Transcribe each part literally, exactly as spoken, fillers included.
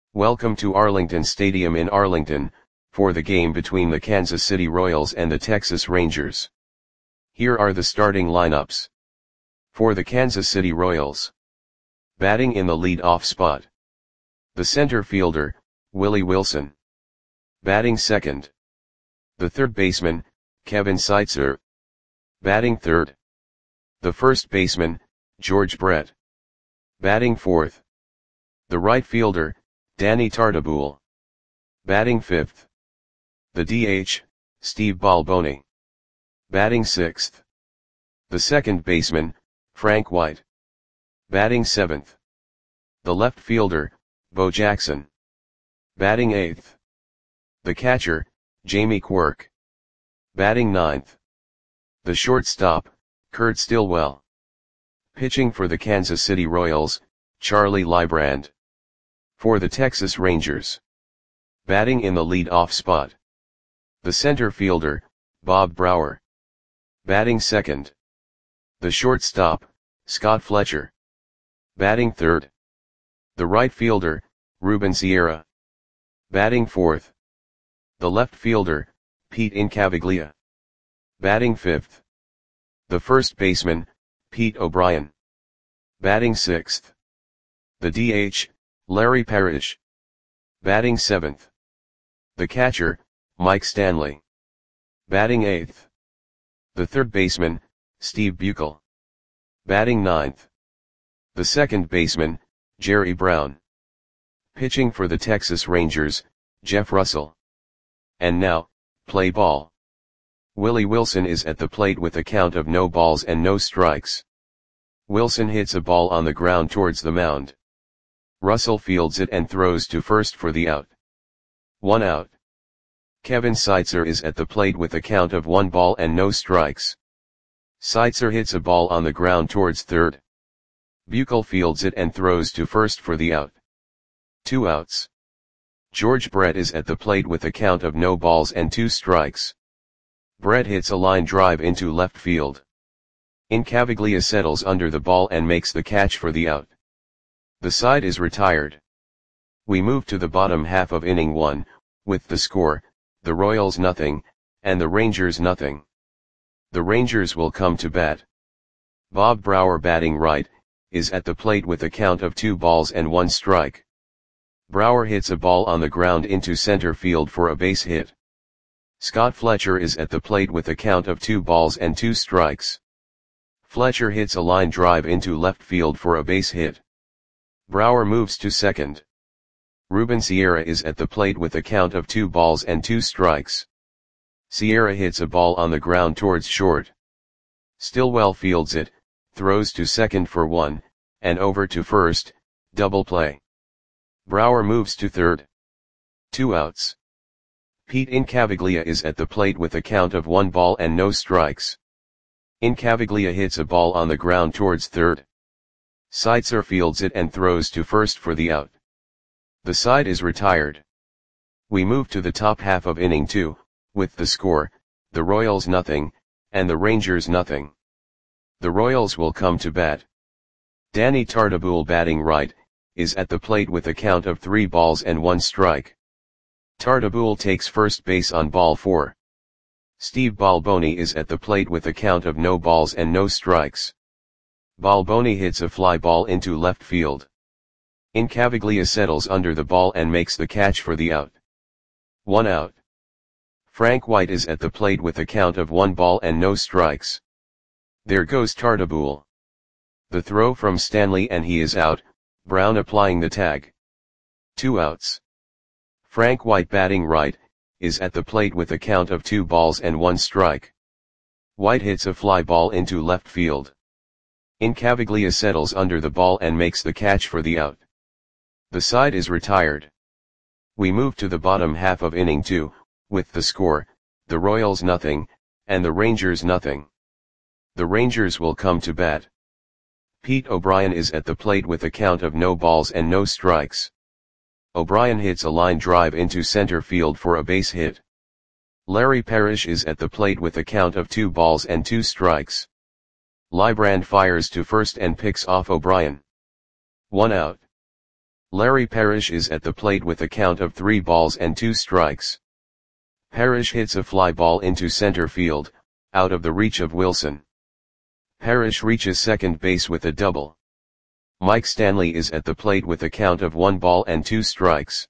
Welcome to Arlington Stadium in Arlington, for the game between the Kansas City Royals and the Texas Rangers. Here are the starting lineups. For the Kansas City Royals. Batting in the lead-off spot. The center fielder, Willie Wilson. Batting second. The third baseman, Kevin Seitzer. Batting third. The first baseman, George Brett. Batting fourth. The right fielder, Danny Tartabull. Batting fifth. The D H, Steve Balboni. Batting sixth. The second baseman, Frank White. Batting seventh. The left fielder, Bo Jackson. Batting eighth. The catcher, Jamie Quirk. Batting ninth. The shortstop, Kurt Stillwell. Pitching for the Kansas City Royals, Charlie Leibrand. For the Texas Rangers. Batting in the lead-off spot. The center fielder, Bob Brower. Batting second. The shortstop, Scott Fletcher. Batting third. The right fielder, Ruben Sierra. Batting fourth. The left fielder, Pete Incaviglia. Batting fifth. The first baseman, Pete O'Brien. Batting sixth. The D H, Larry Parrish. Batting seventh. The catcher, Mike Stanley. Batting eighth. The third baseman, Steve Buechel. Batting ninth. The second baseman, Jerry Brown. Pitching for the Texas Rangers, Jeff Russell. And now, play ball. Willie Wilson is at the plate with a count of no balls and no strikes. Wilson hits a ball on the ground towards the mound. Russell fields it and throws to first for the out. One out. Kevin Seitzer is at the plate with a count of one ball and no strikes. Seitzer hits a ball on the ground towards third. Buechel fields it and throws to first for the out. Two outs. George Brett is at the plate with a count of no balls and two strikes. Brett hits a line drive into left field. Incaviglia settles under the ball and makes the catch for the out. The side is retired. We move to the bottom half of inning one, with the score, the Royals nothing, and the Rangers nothing. The Rangers will come to bat. Bob Brower, batting right, is at the plate with a count of two balls and one strike. Brower hits a ball on the ground into center field for a base hit. Scott Fletcher is at the plate with a count of two balls and two strikes. Fletcher hits a line drive into left field for a base hit. Brower moves to second. Ruben Sierra is at the plate with a count of two balls and two strikes. Sierra hits a ball on the ground towards short. Stillwell fields it, throws to second for one, and over to first, double play. Brower moves to third. Two outs. Pete Incaviglia is at the plate with a count of one ball and no strikes. Incaviglia hits a ball on the ground towards third. Seitzer fields it and throws to first for the out. The side is retired. We move to the top half of inning two, with the score, the Royals nothing, and the Rangers nothing. The Royals will come to bat. Danny Tartabull, batting right, is at the plate with a count of three balls and one strike. Tartabull takes first base on ball four. Steve Balboni is at the plate with a count of no balls and no strikes. Balboni hits a fly ball into left field. Incaviglia settles under the ball and makes the catch for the out. One out. Frank White is at the plate with a count of one ball and no strikes. There goes Tartabull. The throw from Stanley and he is out, Brown applying the tag. Two outs. Frank White, batting right, is at the plate with a count of two balls and one strike. White hits a fly ball into left field. Incaviglia settles under the ball and makes the catch for the out. The side is retired. We move to the bottom half of inning two, with the score, the Royals nothing, and the Rangers nothing. The Rangers will come to bat. Pete O'Brien is at the plate with a count of no balls and no strikes. O'Brien hits a line drive into center field for a base hit. Larry Parrish is at the plate with a count of two balls and two strikes. Leibrand fires to first and picks off O'Brien. One out. Larry Parrish is at the plate with a count of three balls and two strikes. Parrish hits a fly ball into center field, out of the reach of Wilson. Parrish reaches second base with a double. Mike Stanley is at the plate with a count of one ball and two strikes.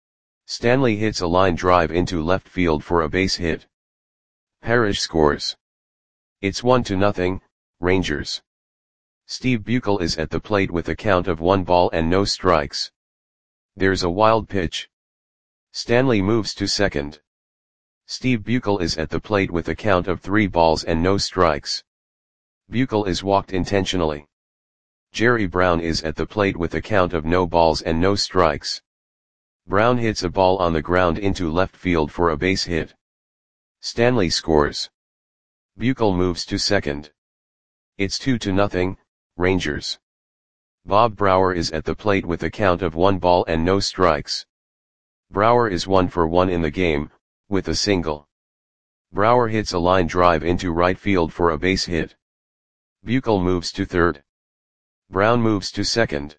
Stanley hits a line drive into left field for a base hit. Parrish scores. It's one to nothing, Rangers. Steve Buechel is at the plate with a count of one ball and no strikes. There's a wild pitch. Stanley moves to second. Steve Buechel is at the plate with a count of three balls and no strikes. Buechel is walked intentionally. Jerry Brown is at the plate with a count of no balls and no strikes. Brown hits a ball on the ground into left field for a base hit. Stanley scores. Buechel moves to second. It's two to nothing, Rangers. Bob Brouwer is at the plate with a count of one ball and no strikes. Brouwer is one for one in the game, with a single. Brouwer hits a line drive into right field for a base hit. Buechel moves to third. Brown moves to second.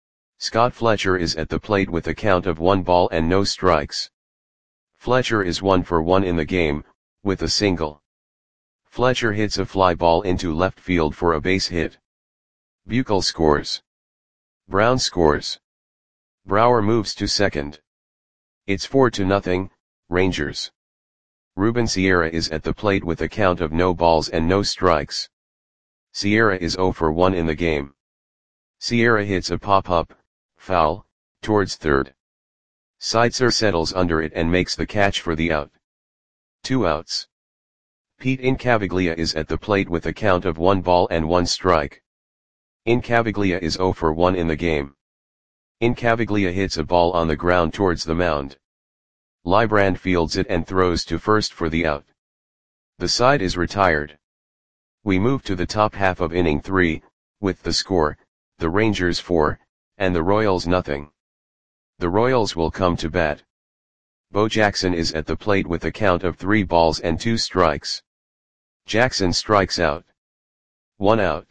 Scott Fletcher is at the plate with a count of one ball and no strikes. Fletcher is one for one in the game, with a single. Fletcher hits a fly ball into left field for a base hit. Buechel scores. Brown scores. Brouwer moves to second. It's four to nothing, Rangers. Ruben Sierra is at the plate with a count of no balls and no strikes. Sierra is zero for one in the game. Sierra hits a pop-up, foul, towards third. Seitzer settles under it and makes the catch for the out. Two outs. Pete Incaviglia is at the plate with a count of one ball and one strike. Incaviglia is zero for one in the game. Incaviglia hits a ball on the ground towards the mound. Librand fields it and throws to first for the out. The side is retired. We move to the top half of inning three, with the score, the Rangers four, and the Royals nothing. The Royals will come to bat. Bo Jackson is at the plate with a count of three balls and two strikes. Jackson strikes out. One out.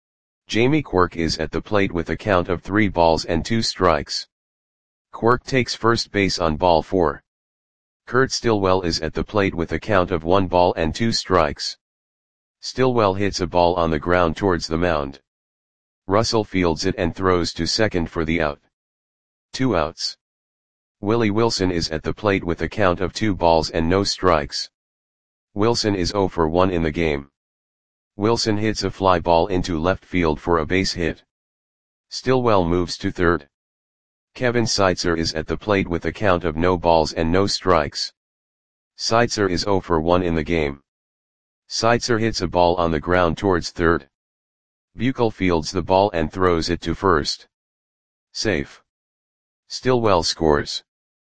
Jamie Quirk is at the plate with a count of three balls and two strikes. Quirk takes first base on ball four. Kurt Stillwell is at the plate with a count of one ball and two strikes. Stillwell hits a ball on the ground towards the mound. Russell fields it and throws to second for the out. Two outs. Willie Wilson is at the plate with a count of two balls and no strikes. Wilson is zero for one in the game. Wilson hits a fly ball into left field for a base hit. Stillwell moves to third. Kevin Seitzer is at the plate with a count of no balls and no strikes. Seitzer is zero for one in the game. Seitzer hits a ball on the ground towards third. Buechel fields the ball and throws it to first. Safe. Stillwell scores.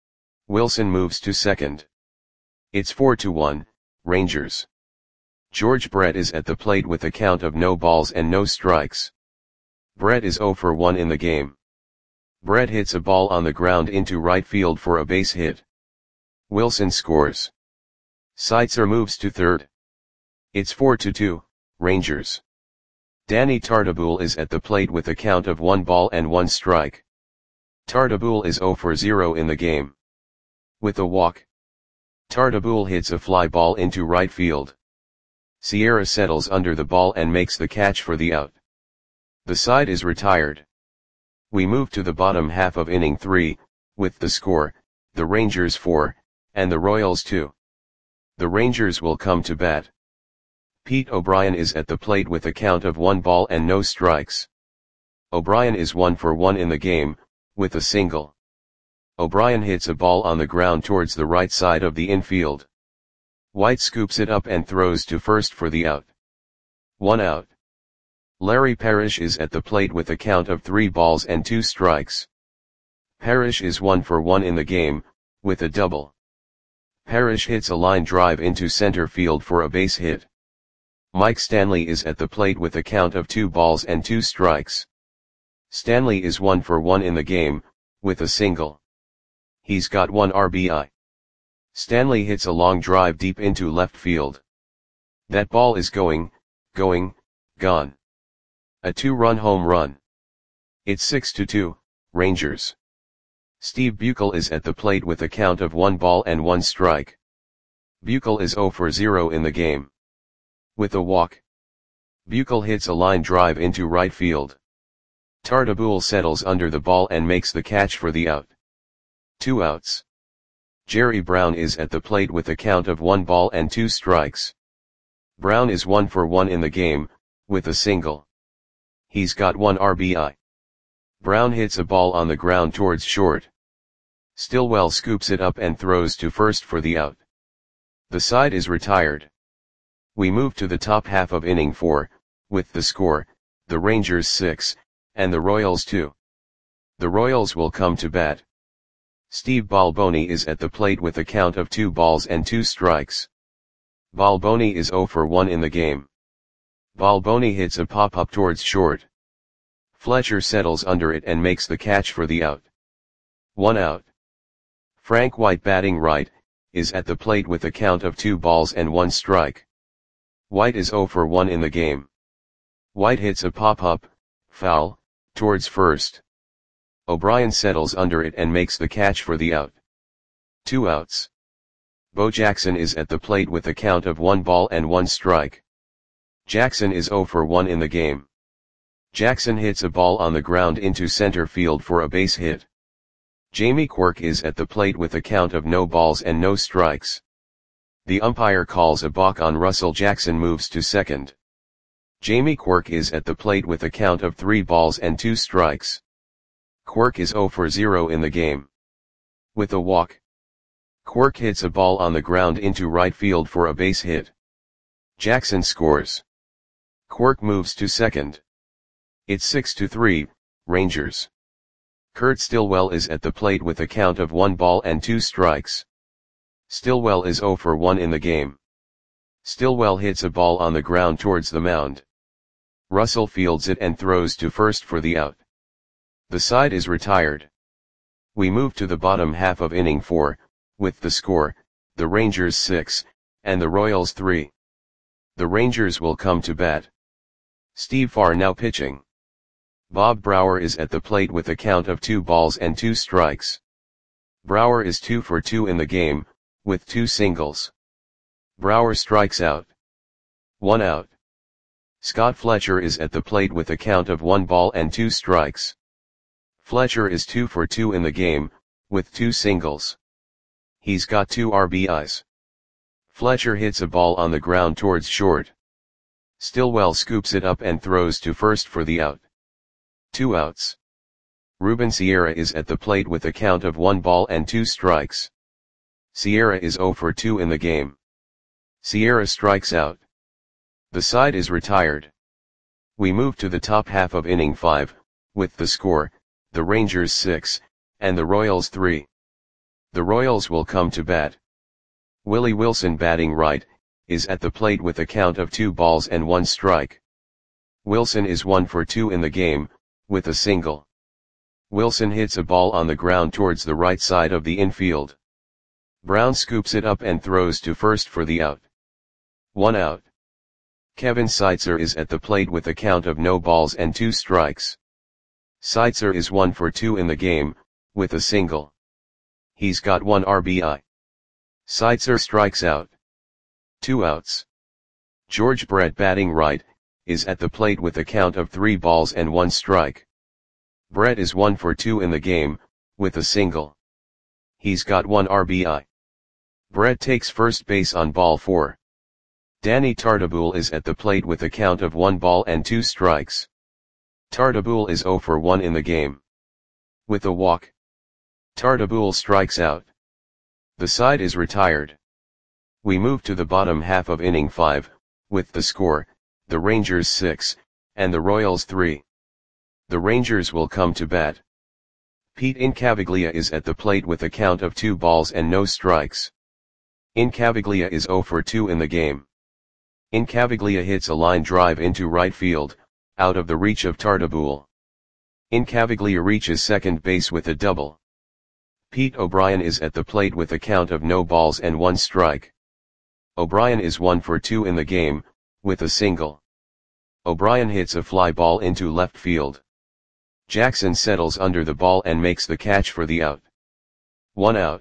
Wilson moves to second. It's four to one, Rangers. George Brett is at the plate with a count of no balls and no strikes. Brett is zero for one in the game. Brett hits a ball on the ground into right field for a base hit. Wilson scores. Seitzer moves to third. It's four to two, Rangers. Danny Tartabull is at the plate with a count of one ball and one strike. Tartabull is zero for zero in the game. With a walk. Tartabull hits a fly ball into right field. Sierra settles under the ball and makes the catch for the out. The side is retired. We move to the bottom half of inning three, with the score, the Rangers four, and the Royals two. The Rangers will come to bat. Pete O'Brien is at the plate with a count of one ball and no strikes. O'Brien is one for one in the game, with a single. O'Brien hits a ball on the ground towards the right side of the infield. White scoops it up and throws to first for the out. One out. Larry Parrish is at the plate with a count of three balls and two strikes. Parrish is one for one in the game, with a double. Parrish hits a line drive into center field for a base hit. Mike Stanley is at the plate with a count of two balls and two strikes. Stanley is one for one in the game, with a single. He's got one R B I. Stanley hits a long drive deep into left field. That ball is going, going, gone. A two-run home run. It's six to two, Rangers. Steve Buechel is at the plate with a count of one ball and one strike. Buechel is zero for zero in the game. With a walk, Buechel hits a line drive into right field. Tartabull settles under the ball and makes the catch for the out. Two outs. Jerry Brown is at the plate with a count of one ball and two strikes. Brown is one for one in the game, with a single. He's got one R B I. Brown hits a ball on the ground towards short. Stillwell scoops it up and throws to first for the out. The side is retired. We move to the top half of inning four, with the score, the Rangers six, and the Royals two. The Royals will come to bat. Steve Balboni is at the plate with a count of two balls and two strikes. Balboni is zero for one in the game. Balboni hits a pop-up towards short. Fletcher settles under it and makes the catch for the out. One out. Frank White, batting right, is at the plate with a count of two balls and one strike. White is zero for one in the game. White hits a pop-up, foul, towards first. O'Brien settles under it and makes the catch for the out. Two outs. Bo Jackson is at the plate with a count of one ball and one strike. Jackson is zero for one in the game. Jackson hits a ball on the ground into center field for a base hit. Jamie Quirk is at the plate with a count of no balls and no strikes. The umpire calls a balk on Russell. Jackson moves to second. Jamie Quirk is at the plate with a count of three balls and two strikes. Quirk is zero for zero in the game. With a walk, Quirk hits a ball on the ground into right field for a base hit. Jackson scores. Quirk moves to second. It's six to three, Rangers. Kurt Stillwell is at the plate with a count of one ball and two strikes. Stillwell is zero for one in the game. Stillwell hits a ball on the ground towards the mound. Russell fields it and throws to first for the out. The side is retired. We move to the bottom half of inning four, with the score, the Rangers six, and the Royals three. The Rangers will come to bat. Steve Farr now pitching. Bob Brower is at the plate with a count of two balls and two strikes. Brower is two for two in the game, with two singles. Brower strikes out. One out. Scott Fletcher is at the plate with a count of one ball and two strikes. Fletcher is two for two in the game, with two singles. He's got two R B Is. Fletcher hits a ball on the ground towards short. Stillwell scoops it up and throws to first for the out. Two outs. Ruben Sierra is at the plate with a count of one ball and two strikes. Sierra is zero for two in the game. Sierra strikes out. The side is retired. We move to the top half of inning five, with the score, the Rangers six, and the Royals three. The Royals will come to bat. Willie Wilson, batting right, is at the plate with a count of two balls and one strike. Wilson is one for two in the game, with a single. Wilson hits a ball on the ground towards the right side of the infield. Brown scoops it up and throws to first for the out. One out. Kevin Seitzer is at the plate with a count of no balls and two strikes. Seitzer is one for two in the game, with a single. He's got one R B I. Seitzer strikes out. Two outs. George Brett, batting right, is at the plate with a count of three balls and one strike. Brett is one for two in the game, with a single. He's got one R B I. Brett takes first base on ball four. Danny Tartabull is at the plate with a count of one ball and two strikes. Tartabull is zero for one in the game. With a walk, Tartabull strikes out. The side is retired. We move to the bottom half of inning five, with the score, the Rangers six, and the Royals three. The Rangers will come to bat. Pete Incaviglia is at the plate with a count of two balls and no strikes. Incaviglia is zero for two in the game. Incaviglia hits a line drive into right field, out of the reach of Tartabull. Incaviglia reaches second base with a double. Pete O'Brien is at the plate with a count of no balls and one strike. O'Brien is one for two in the game, with a single. O'Brien hits a fly ball into left field. Jackson settles under the ball and makes the catch for the out. One out.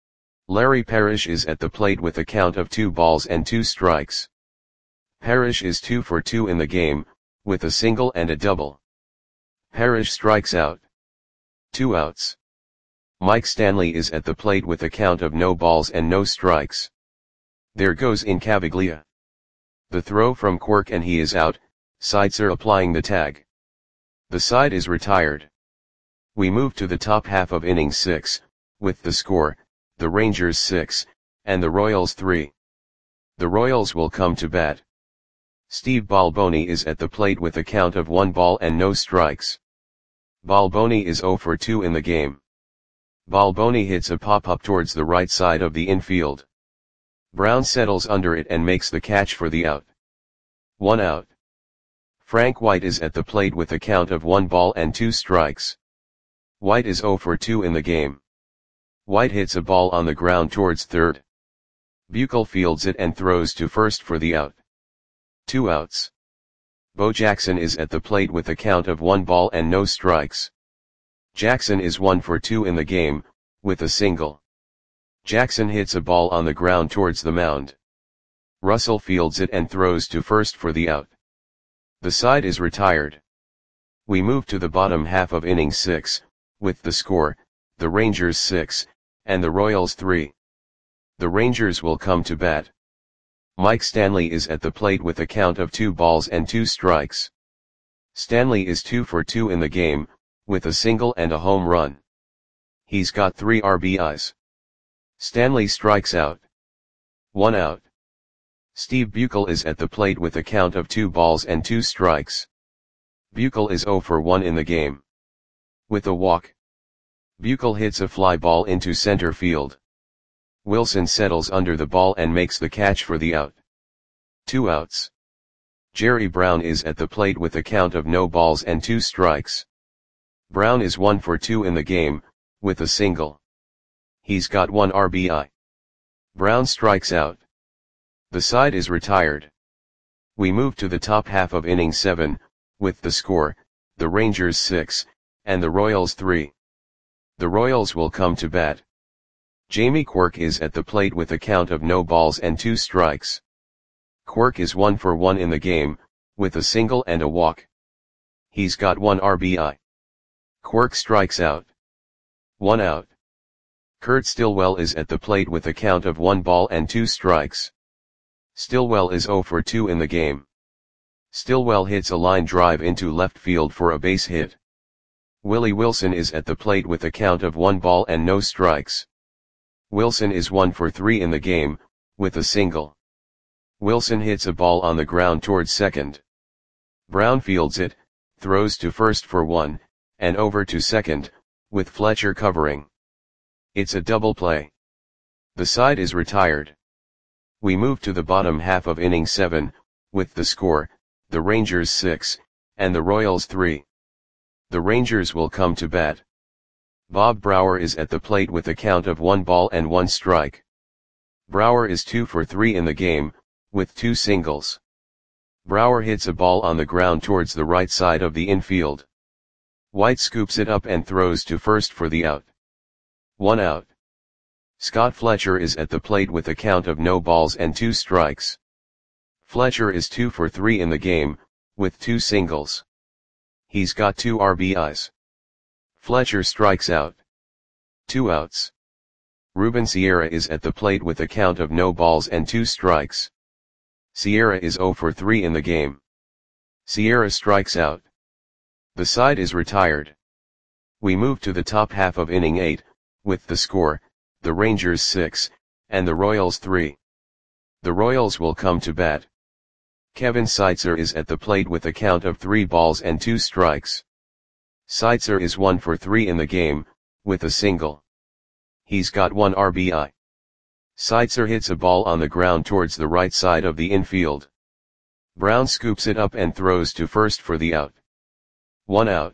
Larry Parrish is at the plate with a count of two balls and two strikes. Parrish is two for two in the game, with a single and a double. Parrish strikes out. Two outs. Mike Stanley is at the plate with a count of no balls and no strikes. There goes Incaviglia. The throw from Quirk and he is out, Seitzer applying the tag. The side is retired. We move to the top half of inning six, with the score, the Rangers six, and the Royals three. The Royals will come to bat. Steve Balboni is at the plate with a count of one ball and no strikes. Balboni is zero for two in the game. Balboni hits a pop-up towards the right side of the infield. Brown settles under it and makes the catch for the out. One out. Frank White is at the plate with a count of one ball and two strikes. White is zero for two in the game. White hits a ball on the ground towards third. Buechel fields it and throws to first for the out. Two outs. Bo Jackson is at the plate with a count of one ball and no strikes. Jackson is one for two in the game, with a single. Jackson hits a ball on the ground towards the mound. Russell fields it and throws to first for the out. The side is retired. We move to the bottom half of inning six, with the score, the Rangers six, and the Royals three. The Rangers will come to bat. Mike Stanley is at the plate with a count of two balls and two strikes. Stanley is two for two in the game, with a single and a home run. He's got three R B Is. Stanley strikes out. One out. Steve Buechel is at the plate with a count of two balls and two strikes. Buechel is zero for one in the game. With a walk. Buechel hits a fly ball into center field. Wilson settles under the ball and makes the catch for the out. Two outs. Jerry Brown is at the plate with a count of no balls and two strikes. Brown is one for two in the game, with a single. He's got one R B I. Brown strikes out. The side is retired. We move to the top half of inning seven, with the score, the Rangers six, and the Royals three. The Royals will come to bat. Jamie Quirk is at the plate with a count of no balls and two strikes. Quirk is one for one in the game, with a single and a walk. He's got one R B I. Quirk strikes out. One out. Kurt Stillwell is at the plate with a count of one ball and two strikes. Stillwell is zero for two in the game. Stillwell hits a line drive into left field for a base hit. Willie Wilson is at the plate with a count of one ball and no strikes. Wilson is one for three in the game, with a single. Wilson hits a ball on the ground towards second. Brown fields it, throws to first for one, and over to second, with Fletcher covering. It's a double play. The side is retired. We move to the bottom half of inning seven, with the score, the Rangers six, and the Royals three. The Rangers will come to bat. Bob Brower is at the plate with a count of one ball and one strike. Brower is two for three in the game, with two singles. Brower hits a ball on the ground towards the right side of the infield. White scoops it up and throws to first for the out. One out. Scott Fletcher is at the plate with a count of no balls and two strikes. Fletcher is two for three in the game, with two singles. He's got two R B Is. Fletcher strikes out. Two outs. Ruben Sierra is at the plate with a count of no balls and two strikes. Sierra is zero for three in the game. Sierra strikes out. The side is retired. We move to the top half of inning eight, with the score, the Rangers six, and the Royals three. The Royals will come to bat. Kevin Seitzer is at the plate with a count of three balls and two strikes. Seitzer is one for three in the game, with a single. He's got one R B I. Seitzer hits a ball on the ground towards the right side of the infield. Brown scoops it up and throws to first for the out. One out.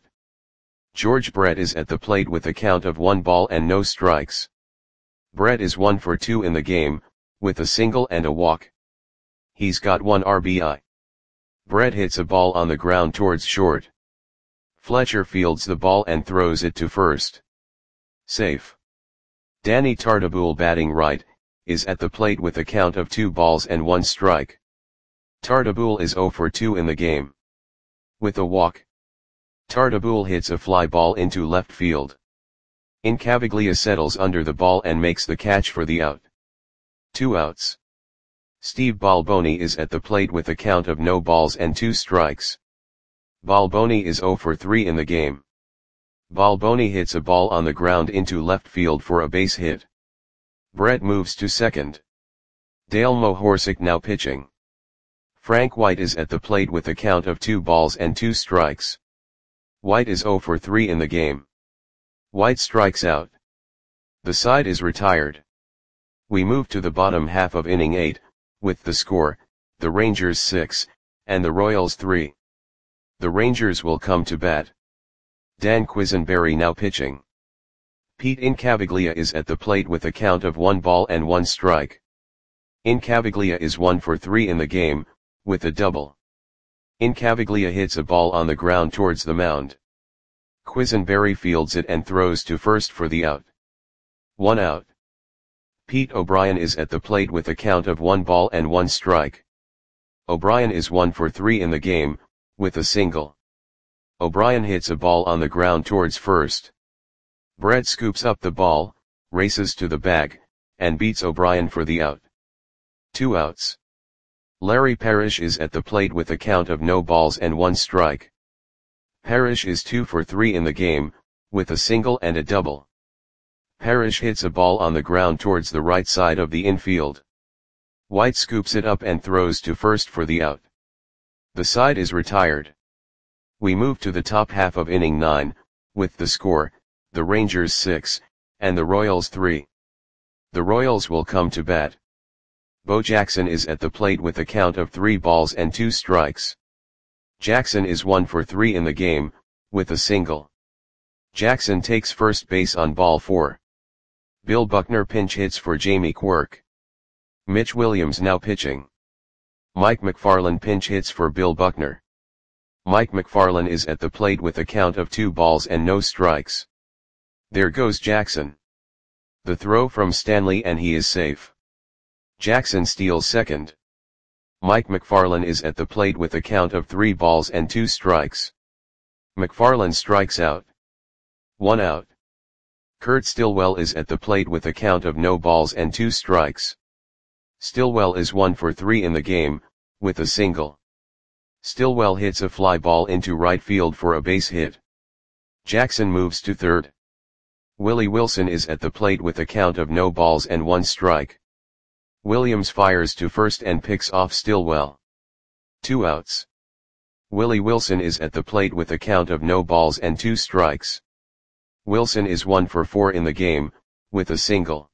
George Brett is at the plate with a count of one ball and no strikes. Brett is one for two in the game, with a single and a walk. He's got one R B I. Brett hits a ball on the ground towards short. Fletcher fields the ball and throws it to first. Safe. Danny Tartabull, batting right, is at the plate with a count of two balls and one strike. Tartabull is zero for two in the game. With a walk, Tartabull hits a fly ball into left field. Incaviglia settles under the ball and makes the catch for the out. Two outs. Steve Balboni is at the plate with a count of no balls and two strikes. Balboni is zero for three in the game. Balboni hits a ball on the ground into left field for a base hit. Brett moves to second. Dale Mohorsic now pitching. Frank White is at the plate with a count of two balls and two strikes. White is zero for three in the game. White strikes out. The side is retired. We move to the bottom half of inning eight, with the score, the Rangers six, and the Royals three. The Rangers will come to bat. Dan Quisenberry now pitching. Pete Incaviglia is at the plate with a count of one ball and one strike. Incaviglia is one for three in the game, with a double. Incaviglia hits a ball on the ground towards the mound. Quisenberry fields it and throws to first for the out. One out. Pete O'Brien is at the plate with a count of one ball and one strike. O'Brien is one for three in the game, with a single. O'Brien hits a ball on the ground towards first. Brett scoops up the ball, races to the bag, and beats O'Brien for the out. Two outs. Larry Parrish is at the plate with a count of no balls and one strike. Parrish is two for three in the game, with a single and a double. Parrish hits a ball on the ground towards the right side of the infield. White scoops it up and throws to first for the out. The side is retired. We move to the top half of inning nine, with the score, the Rangers six, and the Royals three. The Royals will come to bat. Bo Jackson is at the plate with a count of three balls and two strikes. Jackson is one for three in the game, with a single. Jackson takes first base on ball four. Bill Buckner pinch hits for Jamie Quirk. Mitch Williams now pitching. Mike McFarland pinch hits for Bill Buckner. Mike McFarland is at the plate with a count of two balls and no strikes. There goes Jackson. The throw from Stanley and he is safe. Jackson steals second. Mike McFarland is at the plate with a count of three balls and two strikes. McFarland strikes out. One out. Kurt Stillwell is at the plate with a count of no balls and two strikes. Stillwell is one for three in the game, with a single. Stillwell hits a fly ball into right field for a base hit. Jackson moves to third. Willie Wilson is at the plate with a count of no balls and one strike. Williams fires to first and picks off Stillwell. Two outs. Willie Wilson is at the plate with a count of no balls and two strikes. Wilson is one for four in the game, with a single.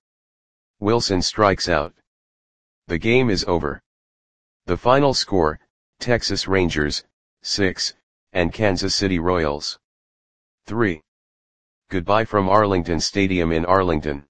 Wilson strikes out. The game is over. The final score, Texas Rangers, six, and Kansas City Royals, three. Goodbye from Arlington Stadium in Arlington.